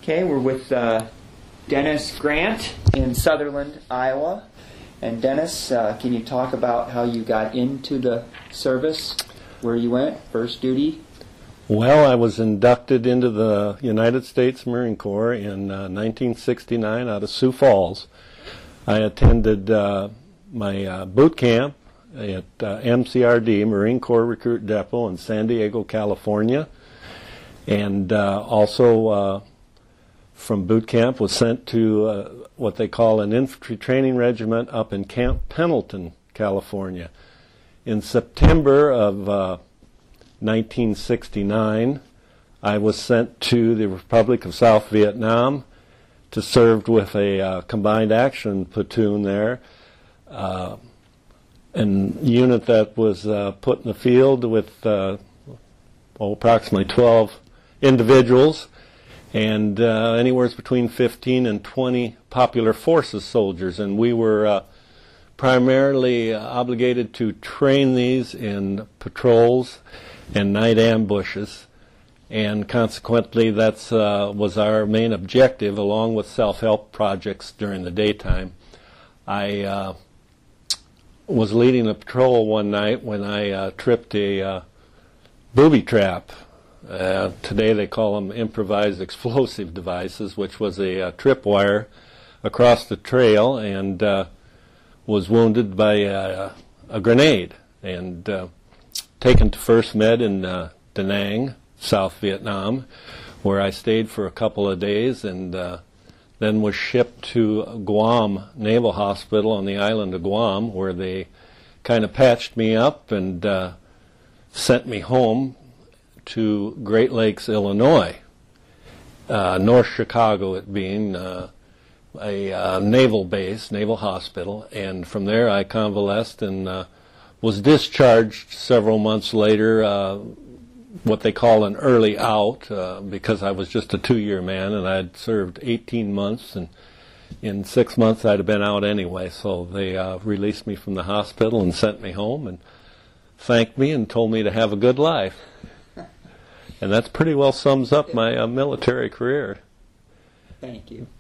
Okay, we're with Dennis Grant in Sutherland, Iowa. And Dennis, can you talk about how you got into the service, where you went, first duty? Well, I was inducted into the United States Marine Corps in 1969 out of Sioux Falls. I attended my boot camp at MCRD, Marine Corps Recruit Depot in San Diego, California. And also from boot camp was sent to what they call an infantry training regiment up in Camp Pendleton, California. In September of 1969, I was sent to the Republic of South Vietnam to serve with a combined action platoon there, a unit that was put in the field with approximately 12 individuals and anywhere between 15 and 20 popular forces soldiers, and we were primarily obligated to train these in patrols and night ambushes, and consequently that was our main objective, along with self-help projects during the daytime. I was leading a patrol one night when I tripped a booby trap. Today they call them improvised explosive devices, which was a tripwire across the trail, and was wounded by a grenade and taken to First Med in Da Nang, South Vietnam, where I stayed for a couple of days, and then was shipped to Guam Naval Hospital on the island of Guam, where they kind of patched me up and sent me home to Great Lakes, Illinois, North Chicago it being a naval base, naval hospital, and from there I convalesced and was discharged several months later, what they call an early out, because I was just a 2-year man and I'd served 18 months, and in 6 months I'd have been out anyway, so they released me from the hospital and sent me home and thanked me and told me to have a good life. And that pretty well sums up my military career. Thank you.